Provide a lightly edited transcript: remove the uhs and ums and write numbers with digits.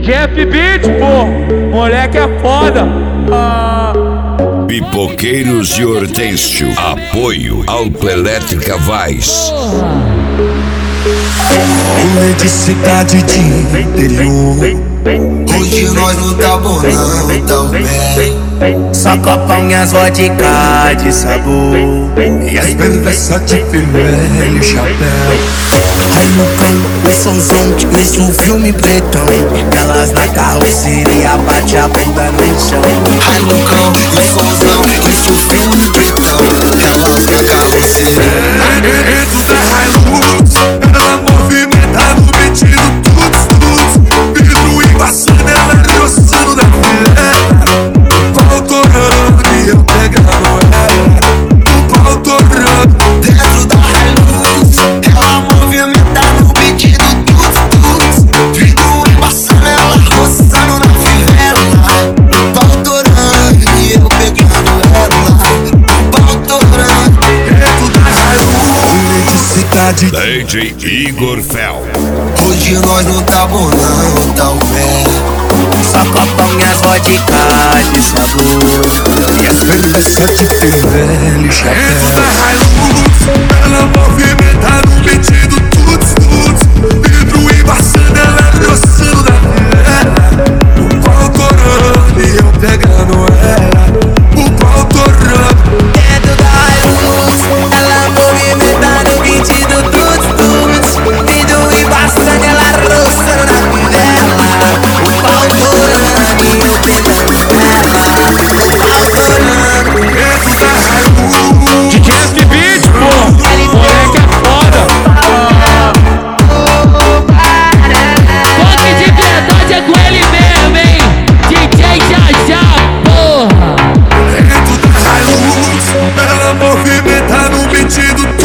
Jeff Beat, pô, moleque é foda. Pipoqueiros de Hortêncio, apoio Autoelétrica Vaz. Rolê de cidade de interior, hoje nós não tá bom não, tão bem. só copão e as vodka de sabor, e as perversas de vermelho e chapéu. Aí no canto, o somzão, nesse um filme pretão, elas na carroceria bate a bunda no chão. Ai no cão, o somzão, isso o filme pretão, elas na carroceria. Dentro da Hilux, ela movimenta no beat do tuts, vidro embaçando, ela roçando na fileira. O pau torando e eu pegando ela, o pau torando. Dentro da Hilux, ela movimenta no beat do tuts, vidro embaçando, ela roçando na fivela. O pau torando e eu pegando ela, o pau torando. Dentro da Hilux, de cidade DJ Igor Fel. Hoje nós não tá bom não, tão bem. só copão e as vodka de sabor, e as perversas de vermelho e chapéu. Ela movimenta no beat do tuts, vidro embaçando, ela roçando na fileira. O pau torando e eu pegando ela, o pau torando. Dentro da Hilux, ela movimenta no beat do tuts, vidro embaçando, ela roçando na fivela. O pau torando e eu pegando ela, o pau torando. Dentro da Hilux, Jeff Beat, pô, moleque é foda. Toque de verdade é com ele mesmo, hein? DJ Jajá, porra. dentro da Hilux, ela movimenta no beat do